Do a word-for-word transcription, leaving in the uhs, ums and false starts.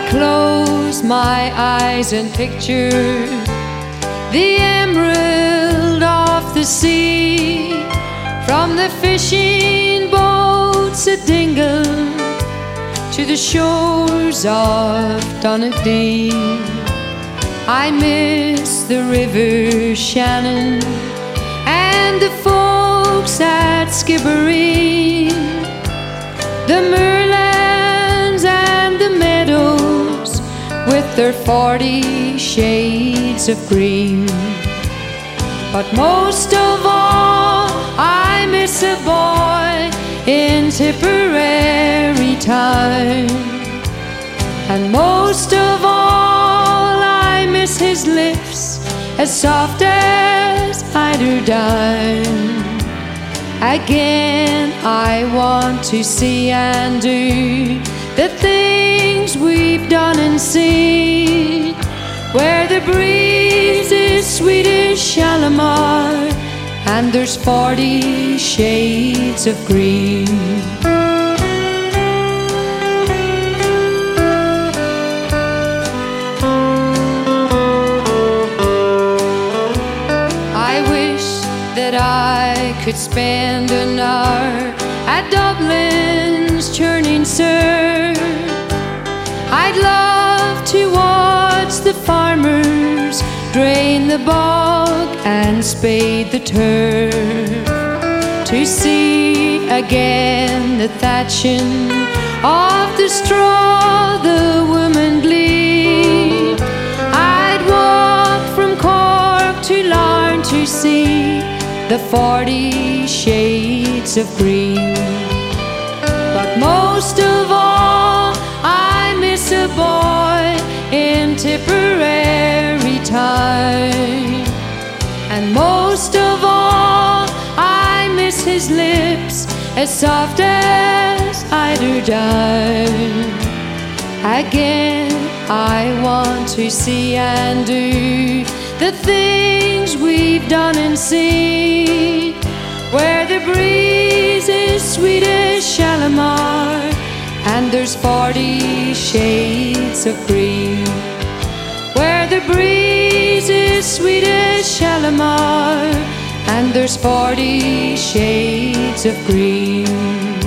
close my eyes and picture the emerald of the sea, from the fishing boats at Dingle to the shores of Donaghadee. I miss the river Shannon and the folks at Skibbereen, the moorlands and the meadows with their forty shades of green. But most of all, I miss a boy in Tipperary town, and most of all, I miss his lips as soft as eider down. Again, I want to see and do the things we've done and seen, where the breeze is sweet as Shalimar and there's forty shades of green. I wish that I could spend an hour at Dublin's churning surf. I'd love to watch the farmers drain the bog and spade the turf, to see again the thatching of the straw the women glean. I'd walk from Cork to Larne to see the forty shades of green. But most of all, I miss a boy in Tipperary town, and most of all, I miss his lips as soft as eider down. Again, I want to see and do the things we've done and seen, where the breeze is sweet as Shalimar and there's forty shades of green, where the breeze is sweet as Shalimar and there's forty shades of green.